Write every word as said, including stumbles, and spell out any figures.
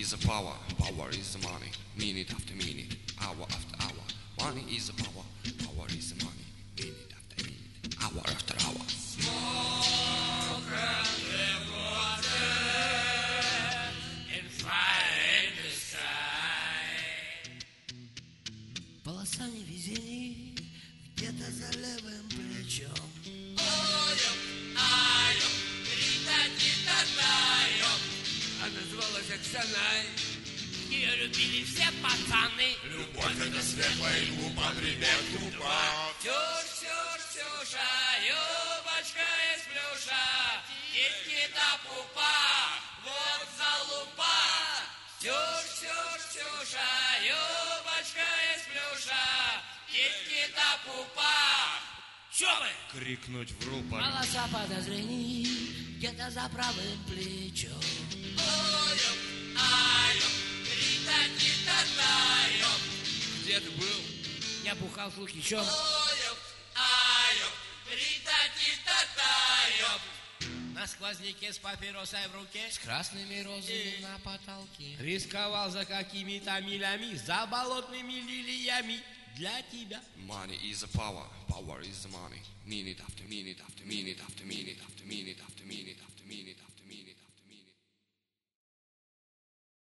is a power, power is the money. Minute after minute, hour after hour. Money is a power, power is the money. Minute after minute, hour after hour. Smoke and live water and fire in the sky. Полоса невезений где-то за левым плечом. Ой-ой, ай-ой, рита-ти-та-тай-ой. А называлась Оксаной. Ее любили все пацаны. Любовь это светлая и глупа, привет, глупа. Тюш, тюш, тюша, юбочка из плюша, титьки-то пупа, вот залупа. Тюш, тюш, тюша, юбочка из плюша, титьки-то пупа. Чё вы? Крикнуть в рупор. Полоса подозрений где-то за правым плечом. Ой-ой, ай-ой, рита-ти-та-тай-ой. Где ты был? Я бухал с Лукичом. Ой-ой, ай-ой, рита-ти-та-тай-ой. На сквозняке с папиросой в руке, с красными розами на потолке. Рисковал за какими-то милями, за болотными лилиями. Для тебя. Money is a power, power is the money. Minute after minute after minute after minute after minute after minute after minute after